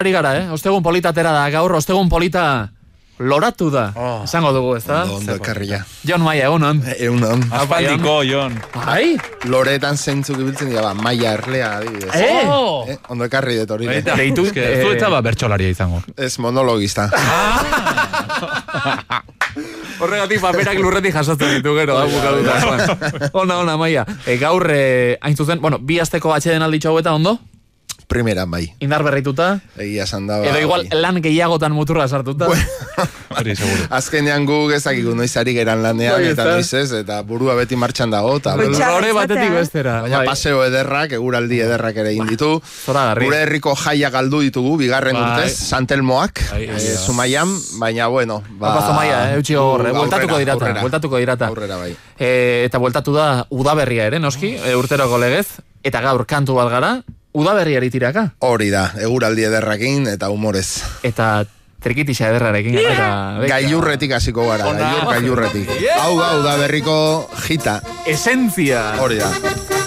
gara, ostegun polita atera da, gaur ostegun polita loratu da, esango dugu, ez da? Ondo ekarria. Jon Maia, egunon. Egunon. Aspaldiko, Jon. Bai? Loretan zeintzuk ibiltzen dira, Maia Erlea, adibidez. Ondo ekarri dut hori. Deitu, zu eta bertsolaria izango. Ez monologista. Horregatik paperak lurretik jasotzen ditu gero, da bukatuta. Ona, Maia. Gaur, hain zuzen, bueno, bi asteko atxeden alditxo haueta, ondo? Primeran bai. Indar berrituta. Egia sandaba. Edo igual lan gehiagotan muturra sartuta. Hori, seguro. Azkenean gu gezakigu noiz ari geran lanean, eta noiz ez, eta burua beti martxan dago. Lore batetik bestera. Baina paseo ederrak, eguraldi ederrak ere inditu. Zoragarri. Gure herriko jaia galdu ditugu, bigarren urtez, Santelmoak, Zumaian, baina bueno. Zumaia, eutxi horre, bueltatuko dirata. Aurrera bai. Eta bueltatu da udaberria ere, noski, urteroko legez, eta gaur kantu bat gara, udaberriari tiraka. Hori da, eguraldi ederrakin eta humorez. Eta trikitisa ederrarekin. Gailurretik hasiko gara, gailurretik. Hau da, udaberriko jita. Esentzia. Hori da.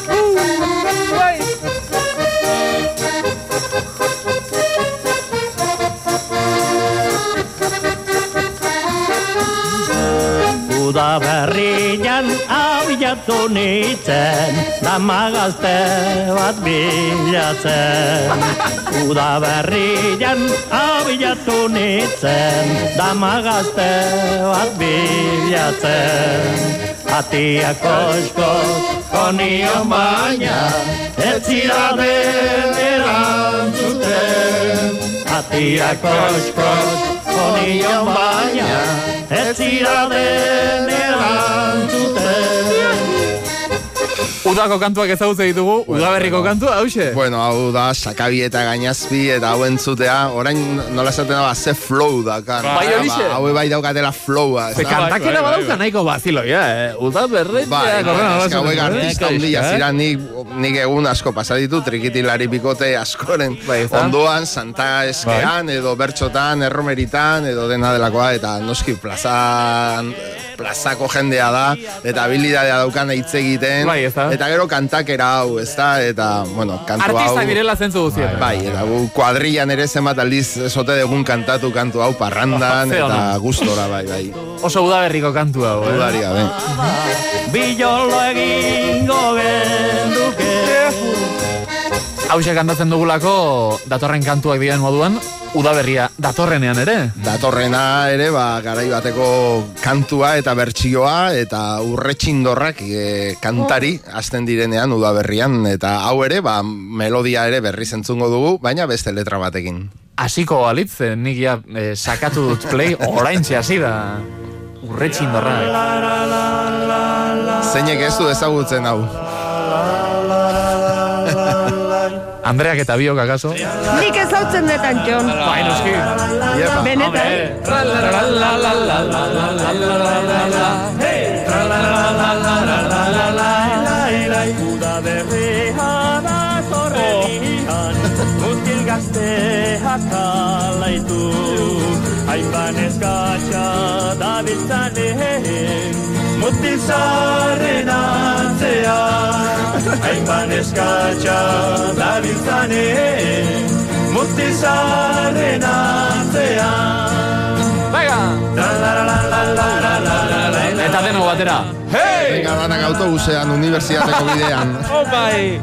Udaberrian abiatu nintzen, damagazte bat bilatzen. Udaberrian abiatu nintzen, damagazte bat bilatzen. Atia koskoz, konion baina, ez ziraden erantzuten. Atia koskoz, konion baina, ez ziraden erantzuten. Udako kantuak ezagutzen ditugu, udaberriko kantua, hause? Bueno, hau da, Sakabi eta Gainazpi, eta hau entzutea, orain nola esaten da, ze flow da, kan. Bai, horixe? Hau bai daukatela flowa. Ze kantakera badauka nahiko baziloia, udaberretia. Bai, eska hauek artista hundia zira, nik egun asko pasaditu, trikitilari bikote askoren ondoan, Santa Eskean, edo Bertxotan, Erromeritan, edo dena delakoa, eta noski plazako jendea da, eta habilidadea daukana hitz egiten, eta gero kantakera hau, ezta, eta, bueno, kantu hau... Artista direla zentzu guztietan. Bai, eta gu kuadrillan ere zenbat aldiz esote dugun kantatu kantu hau parrandan, eta gustora, bai. Oso udaberriko kantu hau, Udari gabe. Bilolo egingo genduke. Hauxe kantatzen dugulako, datorren kantuak diren moduan, udaberria datorrenean ere? Datorrena ere, garai bateko kantua eta bertsioa, eta urretxindorrak kantari hasten direnean udaberrian, eta hau ere, melodia ere berri zentzungo dugu, baina beste letra batekin. Hasiko alitz, nik ja sakatu dut play, oraintxe hasi da urretxindorrak. Zeinek ez du ezagutzen hau? Andreak eta biok akaso? Nik ezautzen detan, Jon. Bai, noski. Benetan. Udaberrian azorrenian, mutil gazteak alaitu. Hainban eskatxa dabiltzanen, mutil zarren atzean. Hainban eskatxa dabiltzanen, mutil zarren atzean. Venga! Eta denok batera. Hey! Venga, danak autobusean, unibertsitateko bidean. Opai!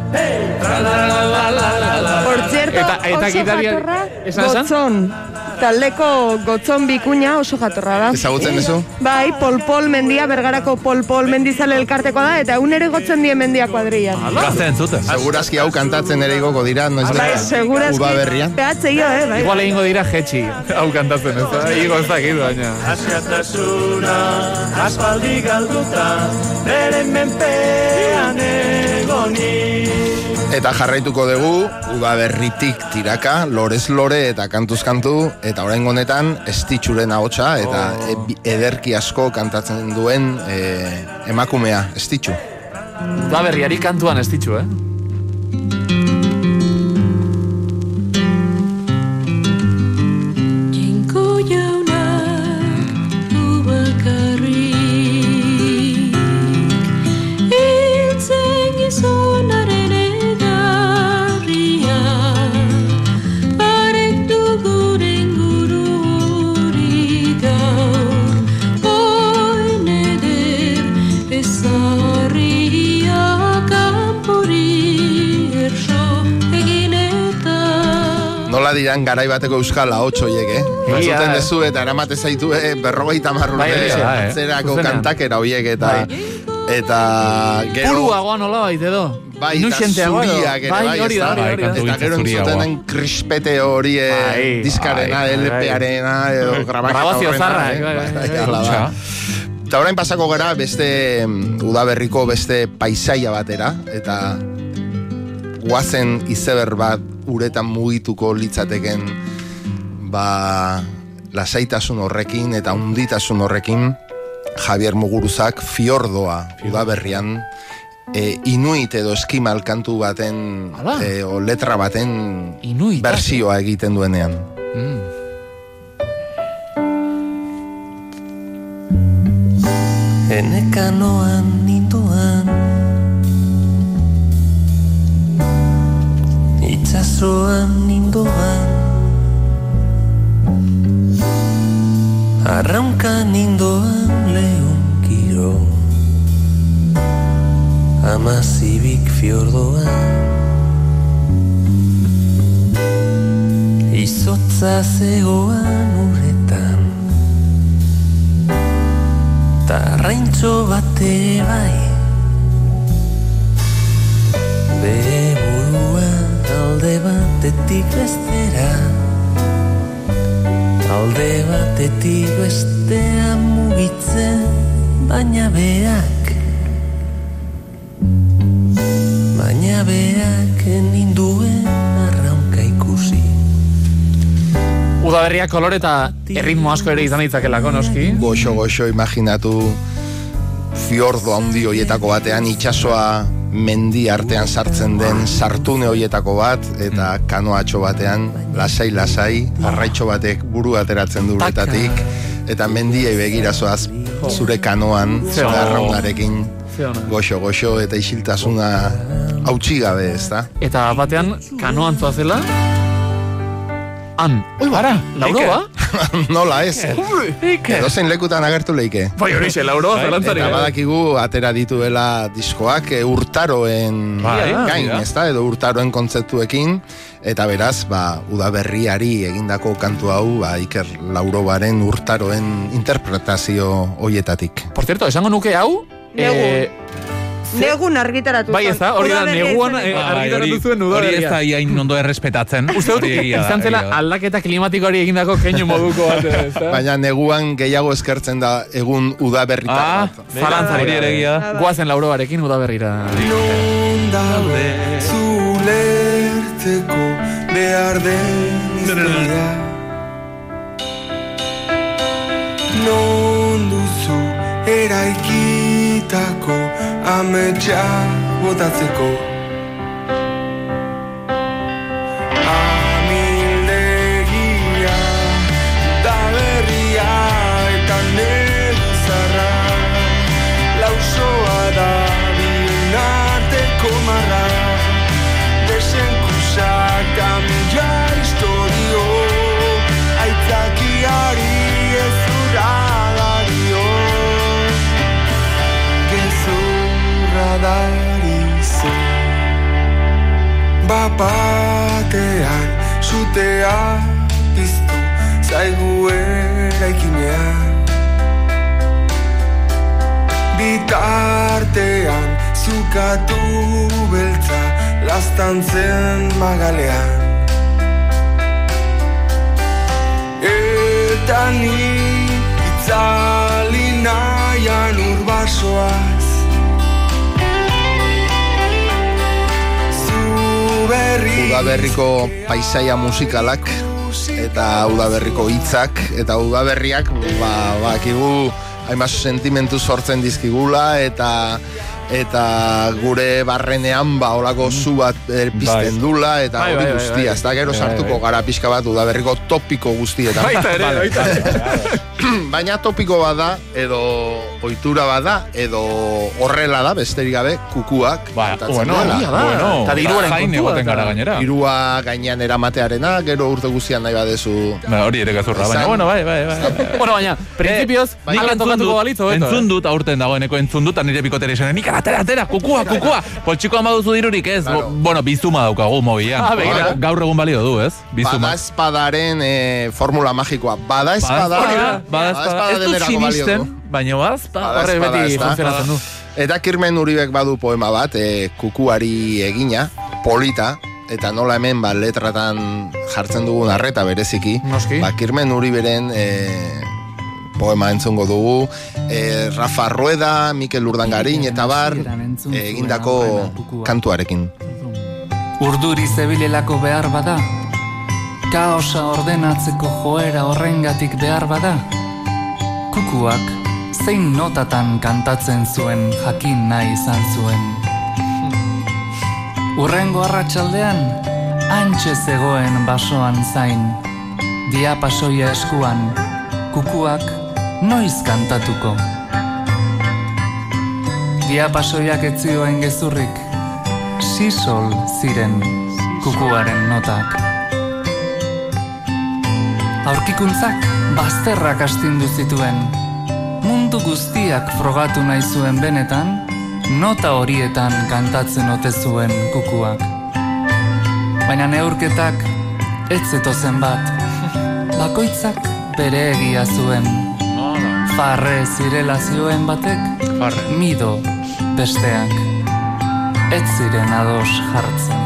Por cierto, oso jatorra, gotzon. Taldeko gotzon bikuña oso jatorra da. Ezagutzen duzu? Bai, Pol mendia, Bergarako Pol mendizale elkartekoa da, eta egun ere gotzen dien mendia kuadrillan. Gazten zuten. Segurazki hau kantatzen ere igoko dira, noiz Bai, segurazki. Udaberrian. Behatzeio, bai. Igual egingo dira jetxi, hau kantatzen ez da, igo ez dakit, baina. Askatasuna, aspaldi galduta, bere menpean egoni. Eta jarraituko dugu, udaberritik tiraka, lorez lore eta kantuz kantu, eta orain honetan Estitxuren ahotsa eta ederki asko kantatzen duen emakumea, Estitxu. Udaberriari kantuan Estitxu, Sonaren egarria, barektu badiran garai bateko euskal ahotsoiek, Entzuten dezu eta eramate zaitu 50 urte atzerako kantakera horiek eta gero puruagoa nola baita edo. Bai, zuriak ere, bai, eta gero entzutenen krispete hori diskarena, LP-arena, grabazio zarra. Eta orain pasako gara beste udaberriko beste paisaia batera, eta guazen izeber bat uretan mugituko litzateken lasaitasun horrekin eta unditasun horrekin Javier Muguruzak Fiordoa udaberrian Inuit edo eskimal kantu baten o letra baten bersioa egiten duenean. Enekanoan ninduan itxasoan ninduan arraunka ninduan lehun kiro Amazibik fiordoan izotza zegoan uretan tarraintxo bate bai bere burua alde batetik bestera alde batetik bestea mugitzen baina beak ninduen arraunka ikusi. Udaberriak kolore eta erritmo asko ere izan ditzakelako, noski? Goxo, imaginatu fiordo handi hoietako batean, itxasoa mendi artean sartzen den sartune hoietako bat, eta kanoatxo batean, lasai, arraitxo batek buru ateratzen du uretatik, eta mendiei begirazoaz zure kanoan, zure arraunarekin, goxo, eta isiltasuna hautsi gabe, ezta? Eta batean, kanoan zoazela, bara, Lauroa? Nola ez? Edozein lekutan agertu leike. Bai, horixe, Lauroa, zelantzarik. Eta badakigu, atera dituela diskoak urtaroen gain, ezta? Edo urtaroen kontzeptuekin. Eta beraz, udaberriari egindako kantu hau, Iker Laurobaren urtaroen interpretazio hoietatik. Por cierto, esango nuke hau... Negun argitaratu. Bai, ez da, hori da, neguan argitaratu zuen udaberria. Hori ez da iain ondo errespetatzen. Uste dut, izan zela aldaketa klimatikoari egindako keinu moduko bat, ez da? Baina neguan gehiago eskertzen da egun udaberrita. Zalantzari hori ere egia. Guazen Lauroarekin udaberrira. Non daude zulertzeko behar den iztegia. Non duzu eraikitako ametsa botatzeko amildegia da berria eta neguzarra lausoa da bien arteko marra desenkusak amila historio aitzakiari ezura dario darizu bapatean sutea piztu zaigu eraikinean bitartean zukatu beltza laztantzen magalean eta ni itzali nahian urbasoaz Udaberriko paisaia musikalak eta udaberriko hitzak eta udaberriak bakigu hainbat sentimentu sortzen dizkigula eta gure barrenean olako zu bat pizten dula eta hori guztia, ez da gero sartuko gara pixka bat udaberriko topiko guztietan. Baita ere. Baina topiko bada edo ohitura bada edo horrela da besterik gabe kukuak. Eta diruaren kontua gara gainera. Dirua gainean eramatearena, gero urte guztian nahi badezu. Hori ere gazurra, baina bai. Baina, prinsipioz, hala tokatuko balitzo. Entzun dut, aurten dagoeneko entzun dut, nire bikotere esan, nik atera, kukua. Poltsikoan baduzu dirurik ez, bueno, bizuma daukagu mobian. Gaur egun balio du, ez? Bada espadaren formula magikoa. Bada espada ez du sinisten, baina horre beti funtzionatzen du. Eta Kirmen Uribek badu poema bat, kukuari egina, polita, eta nola hemen letratan jartzen dugun arreta bereziki. Kirmen Uriberen poema entzungo dugu, Rafa Rueda, Mikel Urdangarin eta bar egindako kantuarekin. Urduri zebilelako behar bada, kaosa ordenatzeko joera horrengatik behar bada, kukuak zein notatan kantatzen zuen jakin nahi izan zuen. Urrengo arratsaldean, antxe zegoen basoan zain, diapasoia eskuan, kukuak noiz kantatuko. Diapasoiak ez zioen gezurrik, sisol ziren kukuaren notak. Aurkikuntzak bazterrak astindu zituen, mundu guztiak frogatu nahi zuen benetan, nota horietan kantatzen ote zuen kukuak. Baina neurketak ez zetozen bat, bakoitzak bere egia zuen. Farre zirela zioen batek, mido besteak, ez ziren ados jartzen.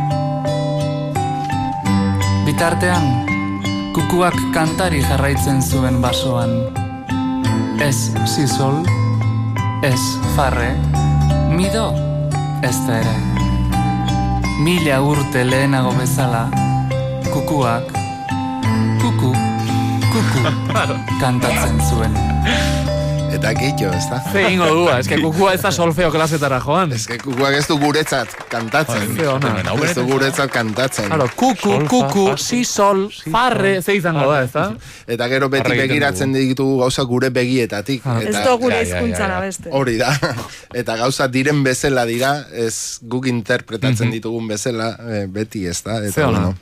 Bitartean, kukuak kantari jarraitzen zuen basoan. Ez sisol, ez farre, mido ez da ere. 1000 urte lehenago bezala, kukuak, kuku, kantatzen zuen. Eta gehiago, ez da? Zeingo dua, ez que kukua ez da solfeo klasetara joan. Ez que kukuak ez du guretzat kantatzen. Ez du guretzat kantatzen. Claro, kuku, si, sol, farre, ze izango da, ez da? Eta gero beti begiratzen ditugu gauza gure begietatik. Ez da gure hizkuntzan abeste. Hori da. Eta gauza diren bezala dira, ez guk interpretatzen ditugun bezala, beti ez da. Ze hona?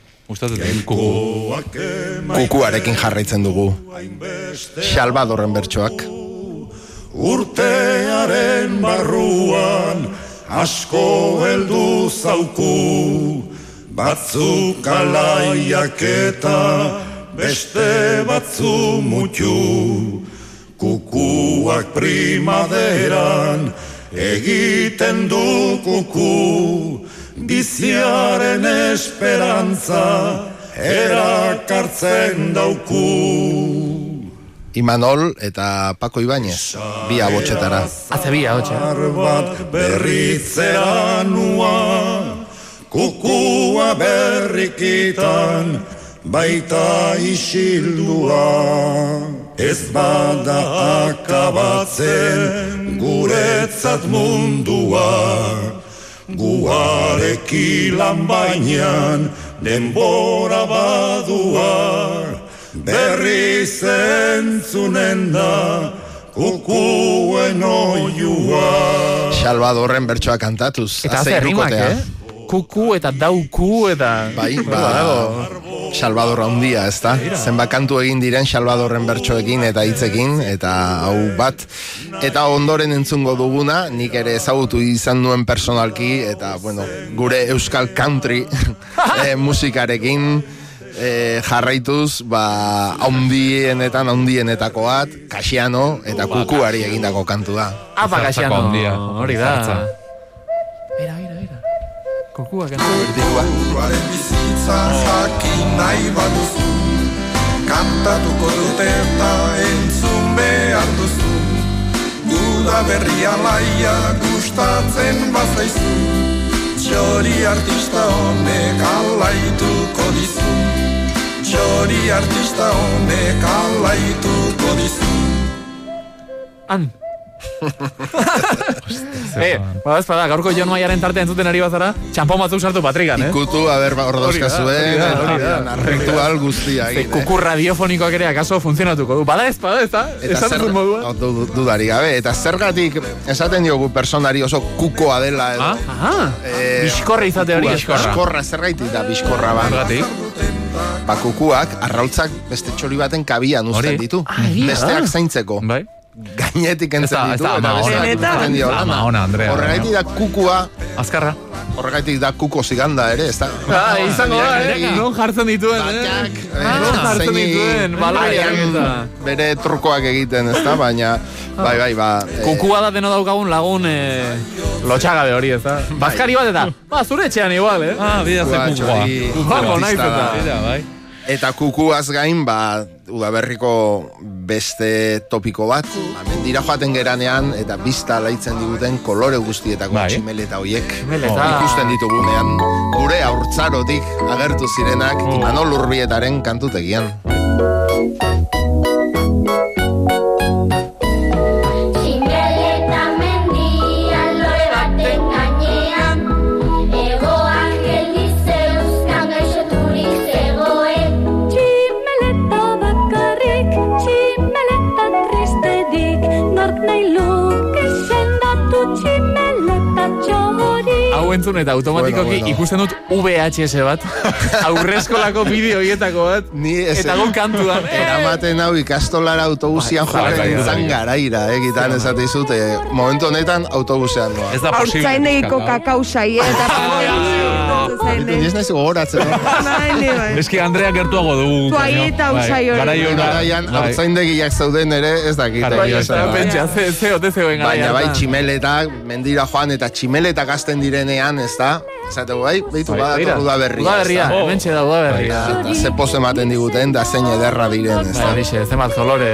Kukuarekin jarraitzen dugu. Salvadorren bertsoak. Urtearen barruan asko heldu zauku, batzuk alaiak eta beste batzu mutu. Kukuak primaderan egiten du kuku, biziaren esperantza erakartzen dauku. Imanol eta Paco Ibáñez, bi abotxetara. Hace bi abotxe. Bat berritzea nua, kukua berrikitan, baita isildua. Ez bada akabatzen guretzat mundua, guarekilan bainan denbora badua. Berri zentzunen da kukuen oiua. Salvadorren bertsoa kantatuz. Eta haze rimak, Kuku eta dauku eta... Bai, Salvador handia, ez da? Zenbat kantu egin diren Salvadorren bertsoekin eta hitzekin, eta hau bat. Eta ondoren entzungo duguna, nik ere ezagutu izan nuen personalki, eta, bueno, gure euskal country musikarekin, jarraituz, handienetako bat, Casiano eta Kukuari egindako kantu da. Apa Casiano, hori da. Mira. Kukuak Kukuaren bizitza jakin nahi baduzu, kantatuko dute eta entzun behar duzu. Guda berria laia gustatzen bazaizu, txori artista honek alaituko dizu. Txori artista honek alaituko dizu. Bada, gaurko Jon Maiaren tartean entzuten ari bazara, txampon batzuk sartu patrikan, Ikutu, hor dauzkazuen, ritual guztia. Kuku radiofonikoak ere akaso funtzionatuko du. Bada ez da? Esatuzun modua? Dudari gabe, eta zergatik esaten diogu personari oso kukoa dela edo. Bizkorra izate hori. Bizkorra, zergaitik da bizkorra ba. Kukuak, arrautzak beste txori baten kabian uzten ditu. Besteak zaintzeko. gainetik entzen ditu. Ama ona, Andrea. Horregaitik da kukua. Azkarra. Horregaitik da kuko ziganda ere, ez da? Izango da, non jartzen dituen, non jartzen dituen, bere trukoak egiten, ez da? Baina, bai, kukua da deno daukagun lagun lotxagabe hori, ez da? Bazkari bat eta, zure etxean igual, Bida ze kukua. Kukuako naiz eta. Eta kukuaz gain, Udaberriko beste topiko bat, mendira joaten geranean eta bizta laitzen diguten kolore guztietako tximeleta hoiek ikusten ditugunean, gure haurtzarotik agertu zirenak Imanol Urbietaren kantutegian. Entzun eta automatikoki ikusten dut VHS bat, aurreskolako bideo hietako bat, eta gon kantuan. Eramaten hau ikastolara autobusian joaren izan garaira, egitan esatizut, momentu honetan autobusean doa. Ez da posible. Haurtzainegiko kakau saie, eta ez nahiz gogoratzen. Eski Andrea gertuago dugu. Tuaieta usai hori. Garaian haurtzaindegiak zauden ere, ez dakit. Baina bai tximeletak, mendira joan eta tximeletak azten direnean, ez da? Zategu, behitu badator Udaberria. Udaberria, hementxe da Udaberria. Eta ze poz ematen diguten, da zein ederra diren, ez da? Zemat kolore.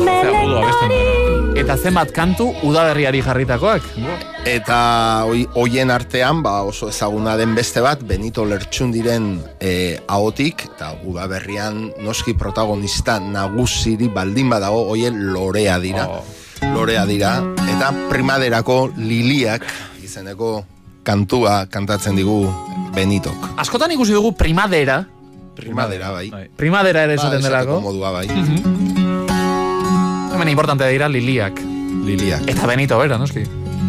Eta zemat kantu Udaberriari jarritakoak. Eta hoien artean, oso ezaguna den beste bat, Benito Lertxundiren ahotik, eta Udaberrian noski protagonista nagusiri baldin badago, hoien lorea dira. Lorea dira, eta primaderako Liliak izeneko kantua kantatzen digu Benitok. Askotan ikusi dugu primadera. Primadera, bai. Primadera ere esaten delako. Modua, bai. Hemen importante dira Liliak. Eta Benito, bera, noski.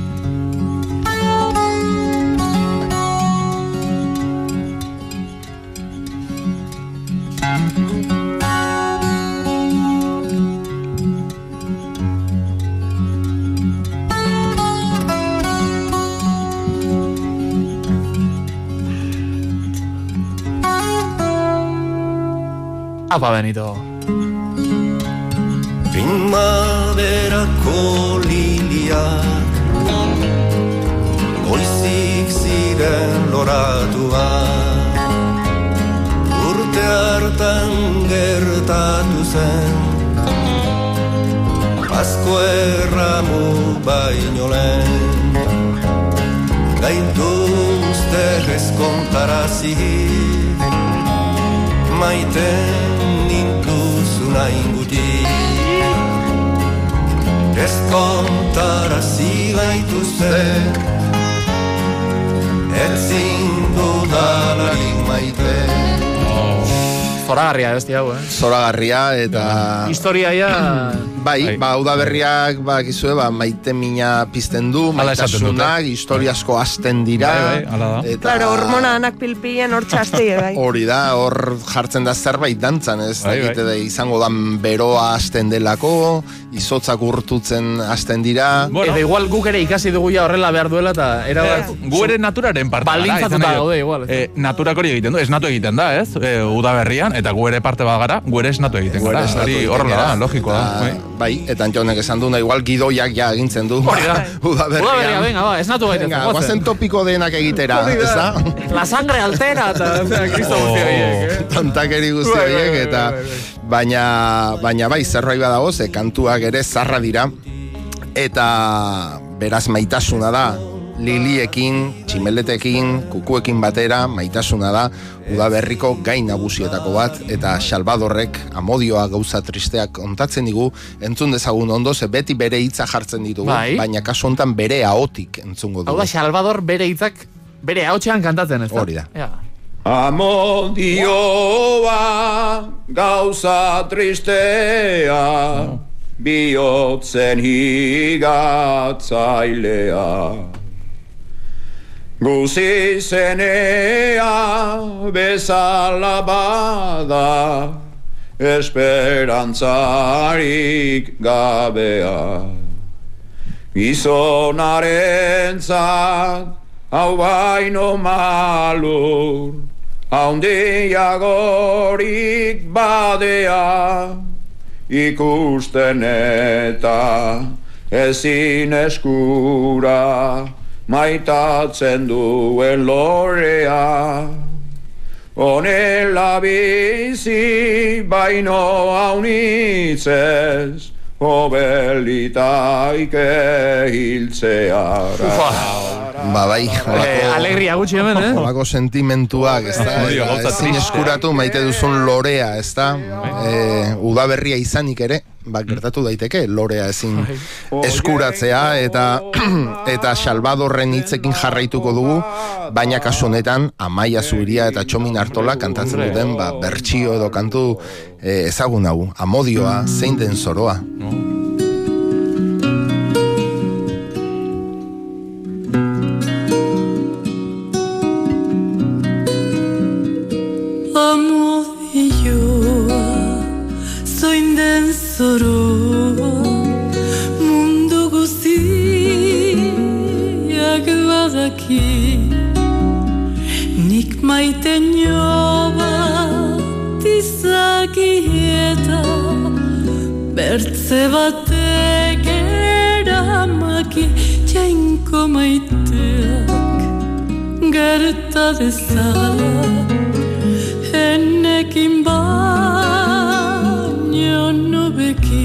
Apa, Benito. Primaderako liliak goizik ziren loratuak, urte hartan gertatu zen Pasko erramu baino lehen, gaituzte ezkontarazi maiten nintuzuna inguti, ezkontarazi gaituzte ezin dudalarik maite. Zoragarria besti hau, Zoragarria eta... Historiaia... Bai, Udaberriak, bakizue, maite mina pizten du, maitasunak, historiasko hasten dira. Claro, hormona anak pilpien hor txastie, bai. Hori da, hor jartzen da zerbait dantzan, ez? Da izango dan beroa hasten delako, izotzak urtutzen hasten dira. Eta igual guk ere ikasi dugu ja horrela behar duela, eta erabat... Gu ere naturaren parte. Baldintzatuta gaude, igual. Naturak hori egiten du, esnatu egiten da, ez? Udaberrian, eta gu ere parte bat gara, gu ere esnatu egiten gara. Hori horrela da, logikoa da. Bai, eta Antxonek esan duna, igual gidoiak ja egintzen du. Udaberria, venga, esnatu gaitezen. Venga, guazen topiko denak egitera, ez da? La sangre altera, eta kristo guzti horiek. Tontakeri guzti horiek, eta... Baina bai, zerbait badago, ze kantuak ere zarra dira, eta beraz maitasuna da, Liliekin, tximeletekin, kukuekin batera, maitasuna da, Udaberriko gai nagusietako bat, eta Salvadorrek amodioa gauza tristeak kontatzen digu, entzun dezagun ondo, ze beti bere hitza jartzen ditugu, baina kasu honetan bere ahotik entzungo dugu. Hau da, Salvador bere hitzak, bere ahotxean kantatzen, ez da? Hori da. Amodioa gauza tristea, bihotzen higatzailea. Guzi zenea bezala bada, esperantzarik gabea. Gizonarentzat hau baino malur, haundiagorik badea, ikusten eta ezin eskura, maitatzen duen lorea. Honela bizi baino haunitzez, obelitaike hiltzeara. Bai, alegria gutxi hemen, Olako sentimentuak, ez da? Ezin eskuratu maite duzun lorea, ez da? Udaberria izanik ere, gertatu daiteke, lorea ezin eskuratzea, eta Salvadorren hitzekin jarraituko dugu, baina kasu honetan, Amaia Zubiria eta Txomin Artola kantatzen duten, bertsio edo kantu ezagun hau, Amodioa, zein den zoroa. Mundu guztiak badaki, nik maite bat izakieta, bertze batek eramaki, jainko maiteak gerta dezala, enekin baino nobeki.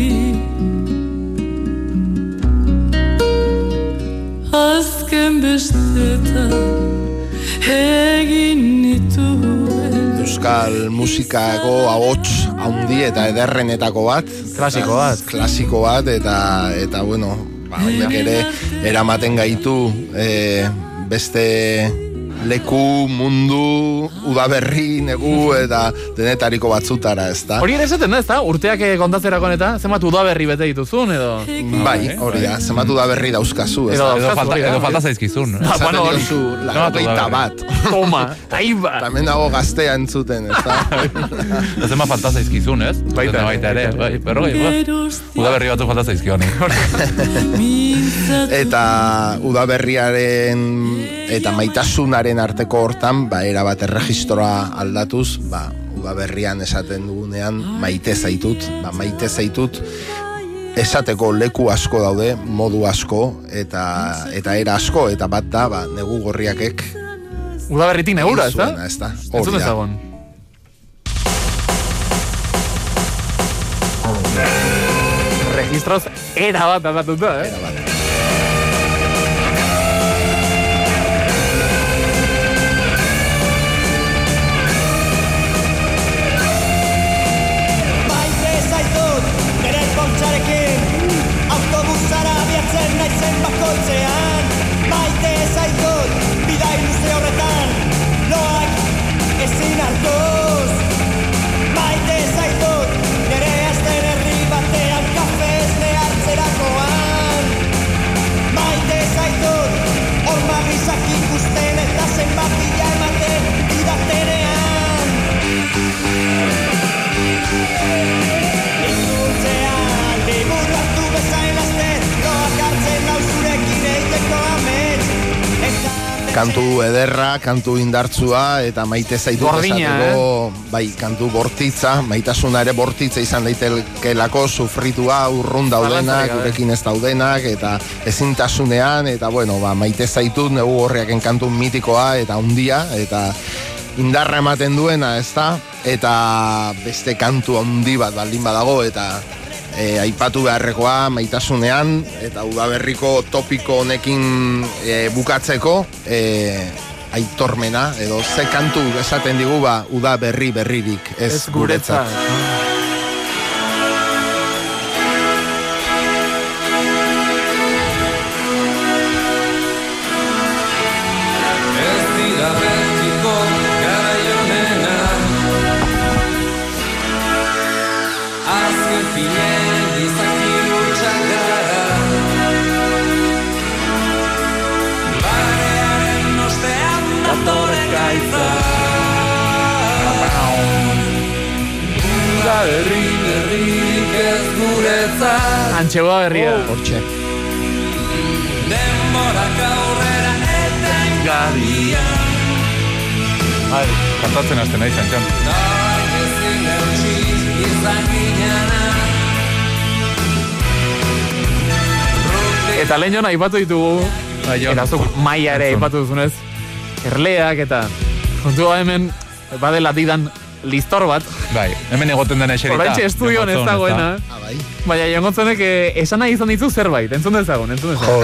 Azken bestetan egin nituen. Euskal musikako ahots haundi eta ederrenetako bat. Klasiko bat, eta bueno, horiek ere eramaten gaitu beste leku, mundu, udaberri, negu eta denetariko batzutara, ez da? Hori ere esaten da, ez da? Urteak kontatzerakoan eta zenbat udaberri bete dituzun, edo? Bai, hori da, zenbat udaberri dauzkazu, ez da? Edo falta zaizkizun. Esaten diozu, lagoita bat. Toma, taiba. Tamen dago gaztea entzuten, ez da? Zenbat falta zaizkizun, ez? Baita ere, udaberri batu falta zaizkioni. Eta udaberriaren eta maitasunaren arteko hortan, erabat erregistroa aldatuz, udaberrian esaten dugunean maite zaitut, esateko leku asko daude, modu asko, eta era asko, eta bat da, negu gorriakek udaberritik negura, ez da? Hori da. Registroz era bat aldatuta, Era bat. Autobusara abiatzen naizen bakoitzean, maite zaitut, bidai luze horretan, loak ezin hartuz. Maite zaitut, nire azten herri batean kafez nehartzerakoan. Maite zaitut, horma gizak ikusten eta zenbat bila ematen idatenean. Ikurtzean, liburu hartu bezain azten, loak hartzen nauzurekin eiteko amets. Kantu ederra, kantu indartzua, eta maite zaitut esateko, kantu bortitza, maitasuna ere bortitza izan daitekelako, sufritua, urrun daudenak, gurekin ez daudenak, eta ezintasunean, eta bueno, maite zaitut, negu gorriaken kantu mitikoa, eta handia, eta indarra ematen duena, ez da? Eta beste kantu handi bat baldin badago, eta aipatu beharrekoa maitasunean, eta udaberriko topiko honekin bukatzeko, aitormena, edo ze kantu esaten digu udaberri berririk ez guretzat. berririk ez guretzat. Antxe Udaberria. Hortxe. Denborak aurrera etengaria. Kantatzen hasten nahi zantxan. Nork ezin eutxi izan ginena. Eta lehen jona aipatu ditugu, eta zuk maia ere aipatu duzunez, erleak eta kontua hemen badela didan listor bat. Bai, hemen egoten dena eserita. Horantxe estudioan ez dagoena. Baina Jongotzonek esan nahi izan ditzu zerbait, entzun dezagun.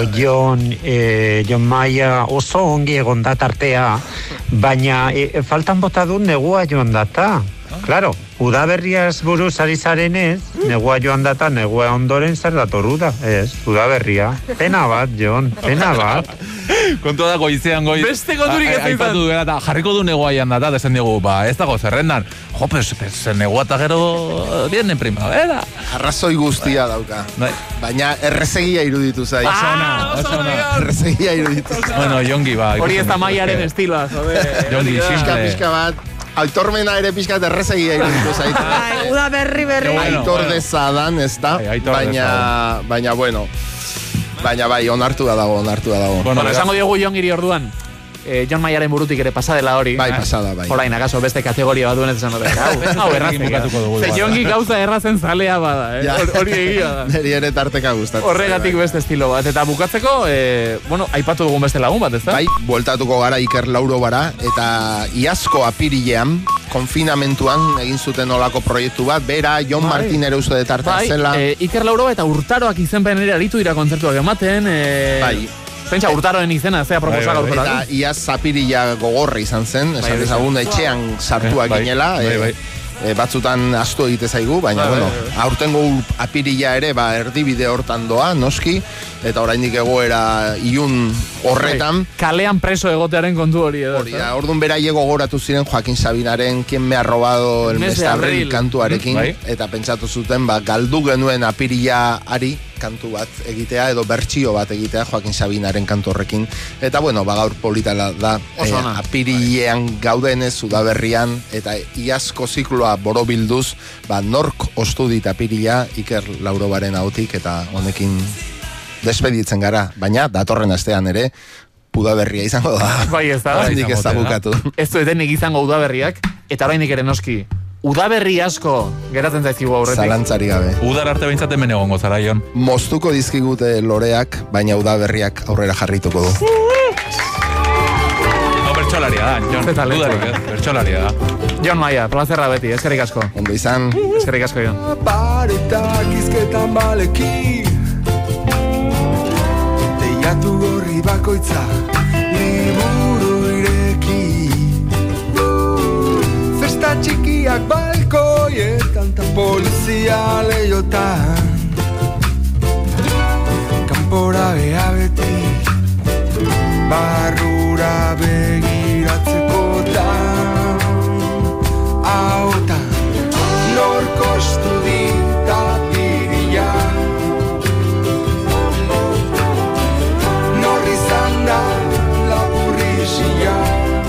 Jon Maia oso ongi egon da tartea, baina faltan bota du negua joan data. Claro, udaberriaz buruz ari zarenez, negua joan data, negua ondoren zer datoru da. Ez, udaberria. Pena bat, Jon, pena bat. Kontua da goizean goiz. Beste konturik ez aipatu duela eta jarriko du negua joan data, dezen digu, ez dago zerrendan. Jo, pues negua eta gero viene primavera. Arrazoi guztia dauka. Baina errezegia iruditu zai. Oso ona. Errezegia iruditu zai. Bueno, Jongi ba. Hori ez da maiaren estiloa, Jongi, Pixka bat. Aitormena ere pixka errezegia iruditu zaitu. Uda berri. Aitor dezadan, ez da? Baina, bueno. Baina bai, onartu da dago. Bueno, esango diogu Jongiri orduan. Jon Maiaren burutik ere pasadela hori. Bai, pasada, bai. Orain, akaso beste kategoria bat duen ez esan dut. Hau errazten. Jongi gauza errazen zalea bada, hori egia da. Neri ere tarteka gustatzen. Horregatik beste estilo bat. Eta bukatzeko, aipatu dugun beste lagun bat, ez da? Bai, bueltatuko gara Iker Lauro bara, eta iazko apirilean, konfinamentuan egin zuten olako proiektu bat, bera, Jon Martin ere uste detartan zela. Iker Lauro eta Urtaroak izenpen ere aritu dira kontzertuak ematen. Bai. Pentsa, Urtaroen izena, zea proposa gaurko. Eta iaz apirila gogorra izan zen, esan dezagun etxean sartuak ginela, batzutan astu egite zaigu, baina, aurtengo apirila ere, erdibide hortan doa, noski, eta oraindik egoera ilun horretan. Kalean preso egotearen kontu hori edo. Orduan beraiek gogoratu ziren Joaquin Sabinaren Quien me ha robado el mes de abril kantuarekin, eta pentsatu zuten, galdu genuen apirilaari kantu bat egitea, edo bertsio bat egitea Joaquin Sabinaren kantu horrekin. Eta, gaur polita da, apirilean gaudenez, Udaberrian, eta iazko zikloa borobilduz, nork ostu dit apirila Iker Laurobaren ahotik, eta honekin despeditzen gara, baina datorren astean ere Udaberria izango da. Bai, ez da. Oraindik ez da bukatu. Ez duetenik izango Udaberriak, eta oraindik ere noski Udaberri asko geratzen zaizkigu aurretik. Zalantzari gabe. Udar arte behintzat hemen egongo zara, Jon. Moztuko dizkigute loreak, baina Udaberriak aurrera jarrituko du. Bertxolaria da, Jon. Dudarik, bertxolaria da. Jon Maia, plazerra beti, eskerrik asko. Ondo izan. Eskerrik asko, Jon. Paretak izketan baleki Deiatu gorri bakoitza liburu ireki Festa txikiak balkoietan ta polizia leiotan Kanpora bea beti barrura begiratzekotan Ahotan norko estudita pirila Norri zanda lapurrizia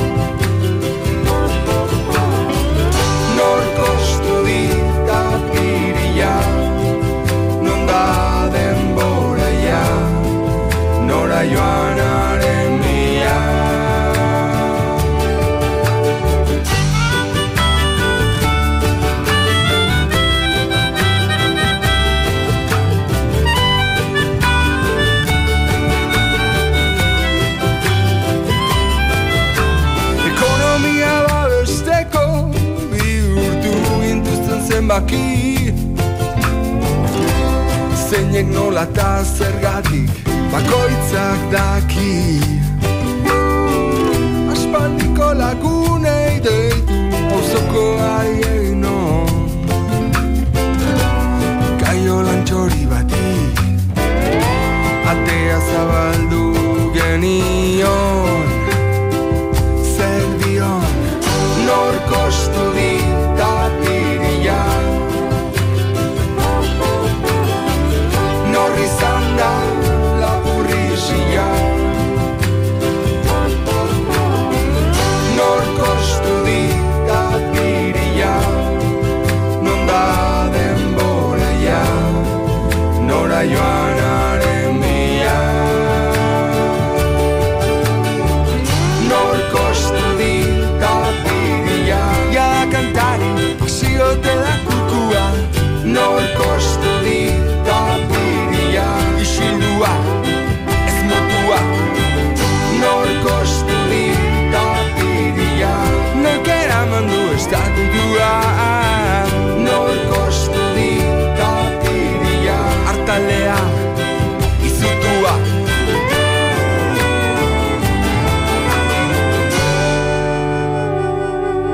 Norko estudita pirila Non da denboraia Nora joanaren bila Ekonomia babesteko bihurtu gintuzten zenbaki Zeinek nola eta zergatik bakoitzak daki Aspaldiko lagunei deitu Auzoko aie